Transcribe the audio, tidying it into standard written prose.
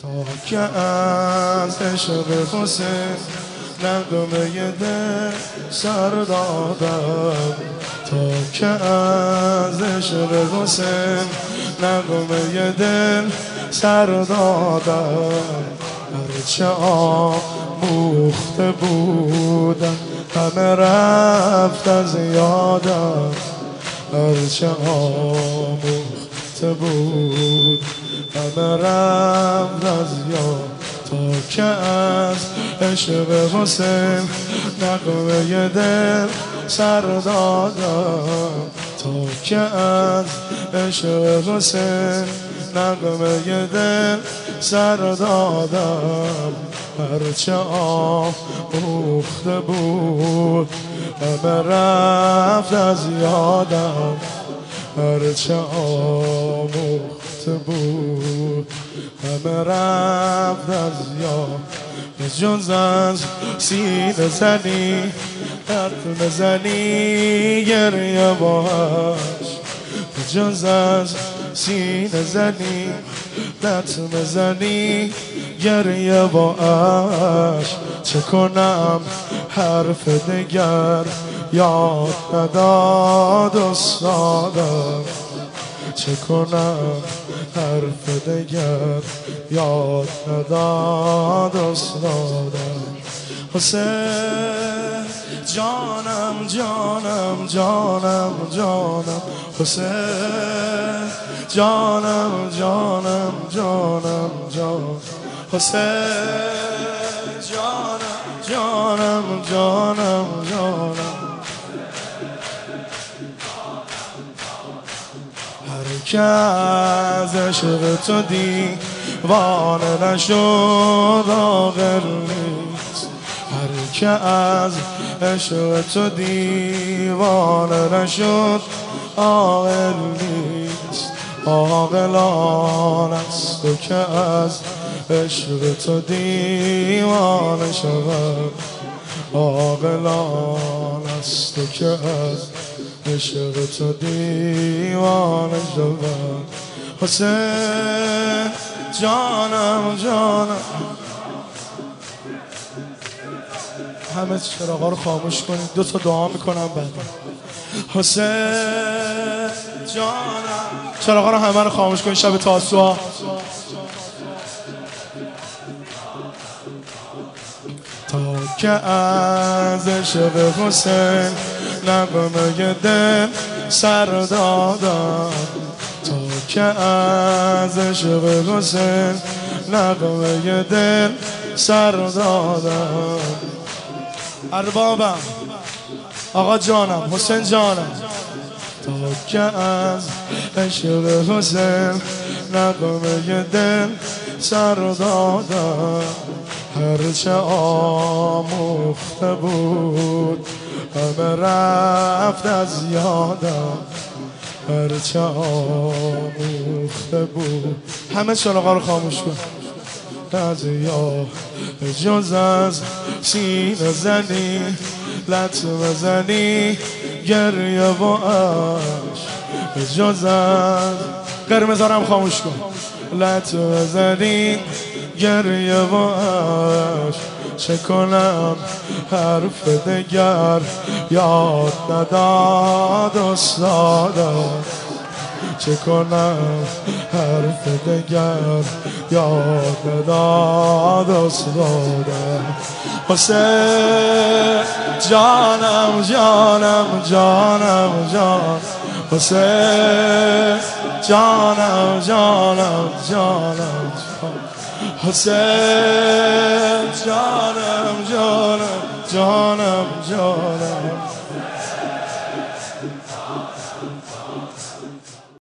که از عشق حسین نغمه دل سر دادم، تا که از عشق حسین نغمه دل سر دادم. هرچه آموخته بودم همه رفت از یادم، هرچه آموخته بود همه رفت از یادم. تا که از عشق حسین نغمه دل سر دادم، تا که از عشق حسین نغمه دل سر دادم. هرچه آموخته بود همه رفت از یادم، هرچه آموخته بود همه رفت از یادم. جز از سینه زنی حرف بزنی گریه باش، جز از سینه زنی دت بزنی گریه باش. چه کنم حرف دگر یاد نداد استادم، چه کنم حرف دگر یاد نداد استادم. حسین جانم جانم جانم جانم، حسین جانم جانم جانم جانم، حسین جانم جانم جانم جانم. هر که از عشق تو دیوانه نشد عاقل نیست، هر که از عشق تو دیوانه نشد عاقل نیست. عاقلان است و که از عشق تو دیوانه شود، عاقلان است و که از عشق تو دیوانه شود. حسین جانم جانم. همه چراغا رو خاموش کنید، دو تا دعا میکنم بعد. حسین جانم. چراغا رو همه رو خاموش کنید شب تاسوعا. تا که از عشق حسین نغمه دل سر دادم، تا که از عشق حسین نغمه دل سر دادم. اربابم آقا جانم حسین جانم. تا که از عشق حسین نغمه دل سر دادم، هرچه آموخته بود همه رفت از یادم، هرچه آموخته بود. همه چراغا رو خاموش کن. از یاد جز از سینه زنی لط بزنی گریه و عشق، جز از قرمز هم خاموش کن. لط بزنی گریه و عشق. چه کنم حرف دگر یاد نداد استادم، چه کنم حرف دگر یاد نداد استادم. حسین جانم جانم جانم جان، حسین جانم جانم جانم جان، حسین جانم جانم جانم جانم.